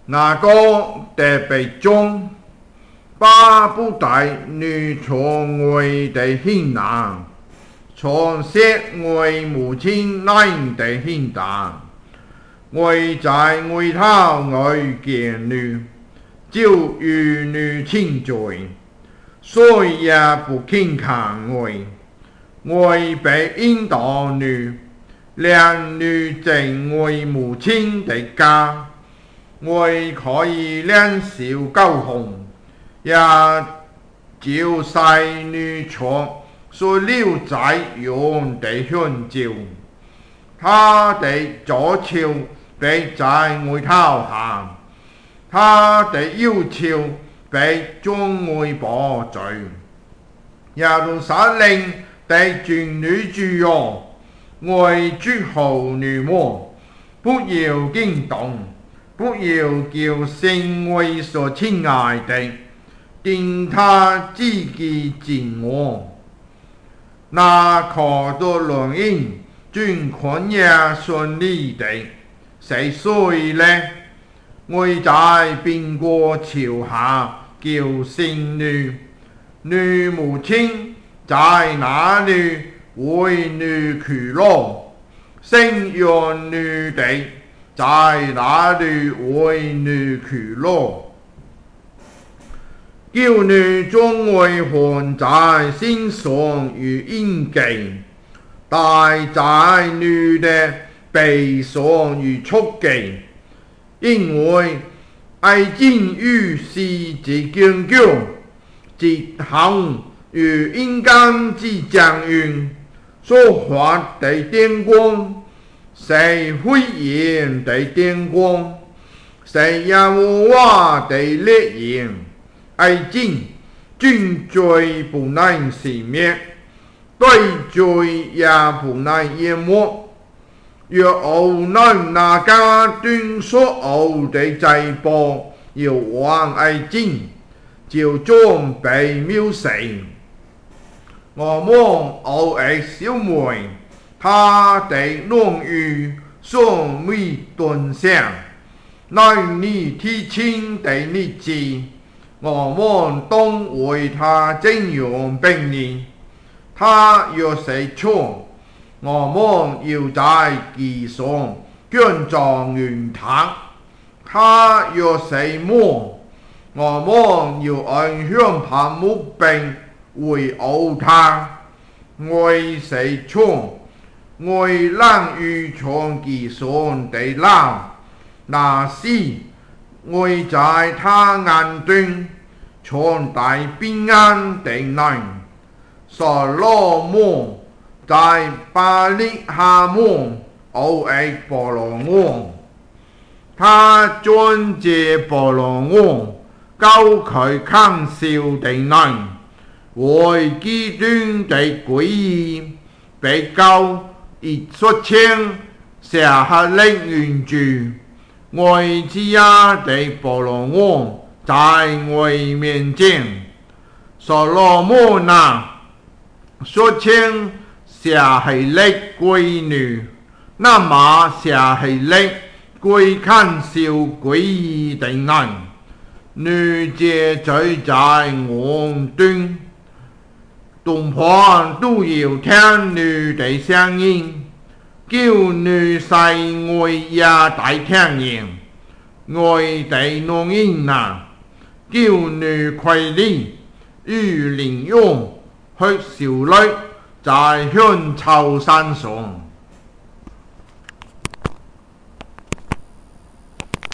那个特别中，巴不得女从外地兴难，从小外母亲难地兴难，外在外头外见女，就与女亲嘴，所以也不肯看外，外被引导女，两女正外母亲的家。我可以两手高红，也照晒女床所留在用的香蕉，他的左手被在外头行，他的右手被中外保罪。耶路撒冷的军女主哦，我祝福你们，不要惊动。不要叫圣为所亲爱的，定他自己尽我。那可多轮应军困也顺利的，谁谁呢？我在边国朝下叫圣女，女母亲在哪里为女去咯？生养女的。在那里为女去咯？叫女总为还在心上与印记，带在女的背上与触记，因为爱情与是之坚强，之行与阴间之将运所发的电光。谁辉炎的电光，谁耶和华的烈焰，爱情尽罪不能熄灭，对罪也不能淹没。若偶能那家端所偶的祭报要往爱情，就將被藐視。我們偶爾小妹。他的濃郁所未斷上，那你提親的日子，我們當為他怎樣病理？他若是錯，我們要在其上捐贈原堂；他若是魔，我們要按香旁木柄為毆他；為是錯。我讓於從其上地老，那時我在他眼中從大平安的人，所羅門在巴力哈門奧埃波羅王，他專借波羅王教佢看笑的人，為基督的歸依被教。一說清下下令原著，外之家的波羅王在我面前，所羅門啊，說清下下令歸女，那麼下下令歸看笑歸依的人，女藉罪在我端。東方都要聽女的聲音，叫女世外也大聽見，外地弄音啊，叫女愧利，與靈用去少女在香草山上。